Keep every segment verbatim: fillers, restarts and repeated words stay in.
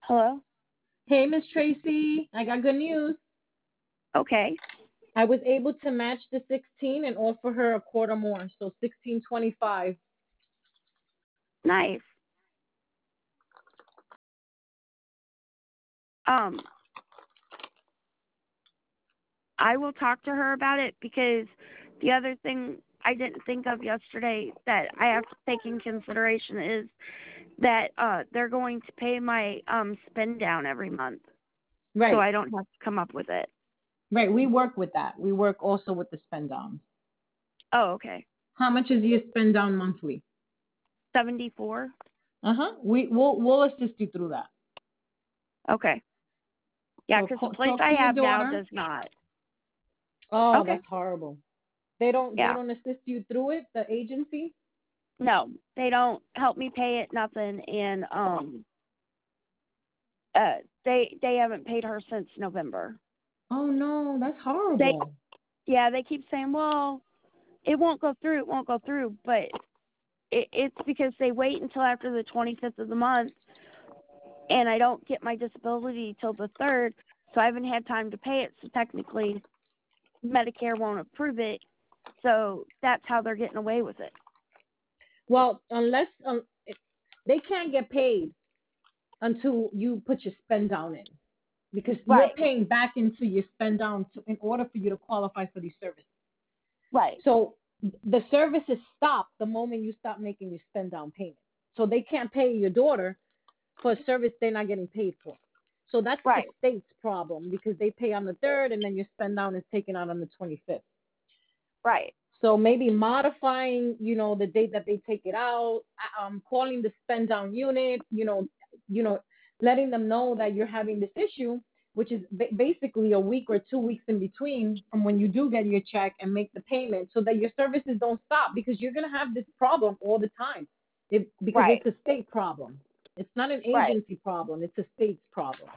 Hello? Hey, Miss Tracy, I got good news. Okay. I was able to match the sixteen and offer her a quarter more, so sixteen twenty-five. Nice. Um, I will talk to her about it because the other thing I didn't think of yesterday that I have to take in consideration is that uh they're going to pay my um spend down every month. So Right, I don't have to come up with it. right. We work with that. We work also with the spend down. Oh, okay. How much is your spend down monthly? seventy-four? Uh huh. We we'll we'll assist you through that. Okay. Yeah, So because the call, place talk I to your have now daughter. does not. Oh, Okay. that's horrible. They don't they Yeah. don't assist you through it. The agency. No, they don't help me pay it, nothing, and um uh they they haven't paid her since November. Oh no, that's They horrible. yeah, they keep saying, "Well, it won't go through, it won't go through," but it, it's because they wait until after the twenty-fifth of the month, and I don't get my disability till the third, so I haven't had time to pay it. So technically, Medicare won't approve it. So that's how they're getting away with it. Well, unless um, it- they can't get paid until you put your spend down in, because you're Right, paying back into your spend down to, in order for you to qualify for these services. right, So the services stop the moment you stop making your spend down payment. So they can't pay your daughter for a service they're not getting paid for. So that's the right, state's problem because they pay on the third and then your spend down is taken out on the twenty-fifth. right, So maybe modifying, you know, the date that they take it out, uh, um, calling the spend down unit, you know, you know, letting them know that you're having this issue, which is ba- basically a week or two weeks in between from when you do get your check and make the payment, so that your services don't stop because you're gonna have this problem all the time, it, because right, it's a state problem. It's not an right. agency problem; it's a state's problem.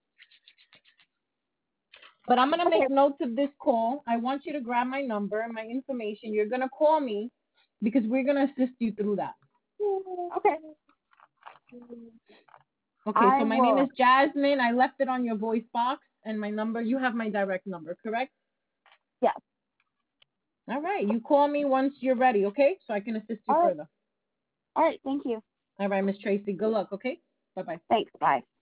But I'm gonna Okay, make notes of this call. I want you to grab my number and my information. You're gonna call me because we're gonna assist you through that. okay. Okay, I so my name will. is Jasmine. I left it on your voice box and my number. You have my direct number, correct? Yeah. All right. You call me once you're ready, okay? So I can assist you All right. further. All right. Thank you. All right, Miss Tracy. Good luck, okay? Bye bye. Thanks. Bye.